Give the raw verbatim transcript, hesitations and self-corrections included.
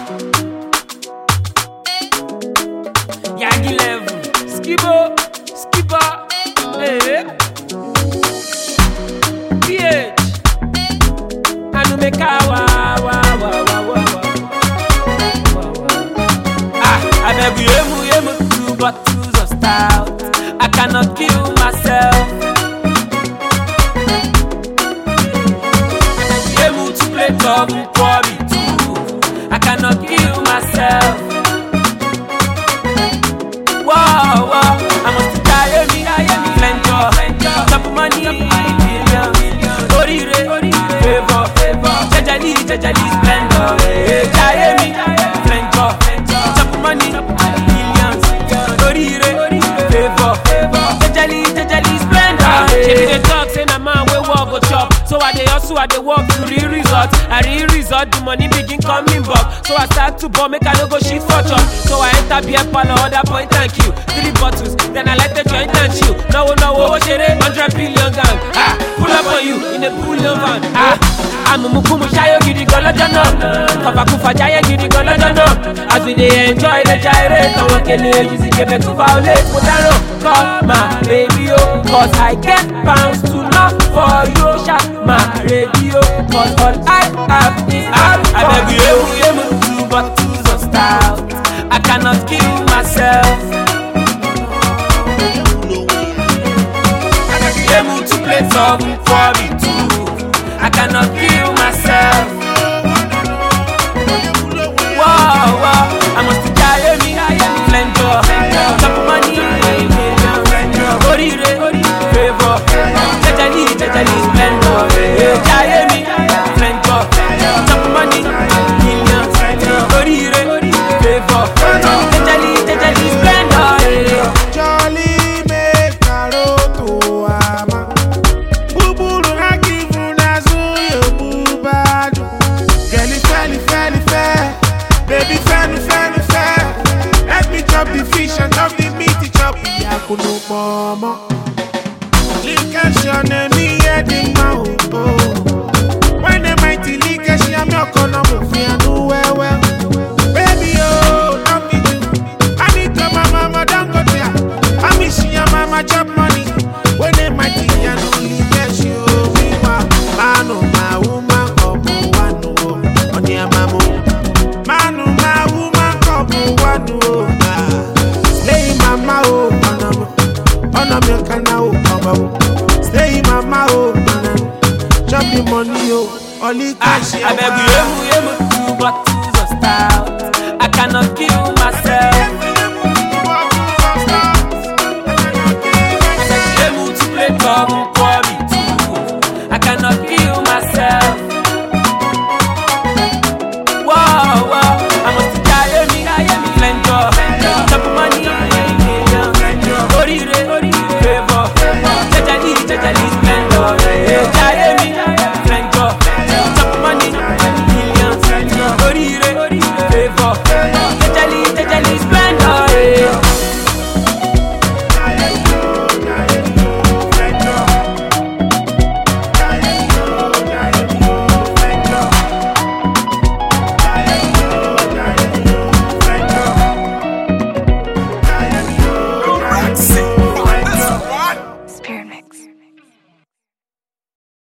Yagi level, skibo, skipper, eh. P H, Anu make a wa wa wa wa wa wa. Ah, I beg you, emu emu two bottles of stout. I cannot kill myself. Emu to play double for me too. I cannot kill myself. Wow, wow, I must die me, flenjo, top money, million, orire, favor, jajali, jajali, splendor, die me, flenjo, top money, millions, orire, favor, jajali, jajali, splendor. She be the talk, say na man we walk go chop. So I dey hustle, I dey work to real result. I real result, the money begin coming back. So I start to ball, make I no go shit for chop. So I enter beer parlor, other point thank you. Three bottles, then I let the joint and chill. No, no, oh, shit, hundred billion gang. Ah, pull up on you in a bullion van. Ah, I'm a mukumu shayo gidi go lojana. Kafa kufa jaya gidi go lojana. As we dey enjoy the gyrate, I want to use it to violate. Put down, call my baby, oh, cause I get pounds to love for you. Shut my radio, cause all I have is alcohol. I beg you, you, you, two bottles of stout. I cannot kill myself. Able to play double for me too. I cannot kill myself. Wow, wow, I must die me, flenjo, top money, orire, favor, jajali, jajali, splendor, die me, flenjo, top money, millions, orire, favor, jajali, jajali, splendor. Jolly make Naruto ama Bubulu haki funazu yo bubadu Girlie felly felly fair Baby felly felly fair Let me chop the fish and chop the meat chop Yakuno mama Linkash on me heading my When the mighty linkash yam your corner move ya no well well Baby oh love me I need to my mama don't go there I miss your mama chop money when they mighty and only bless you me ma manu ma woman kopo wanu on your mama manu ma woman kopo wanu slay mama oh onam onam your kana oh mama slay mama oh onam chop the money oh only cash I beg you, you, you, two bottles of stout. I cannot kill myself.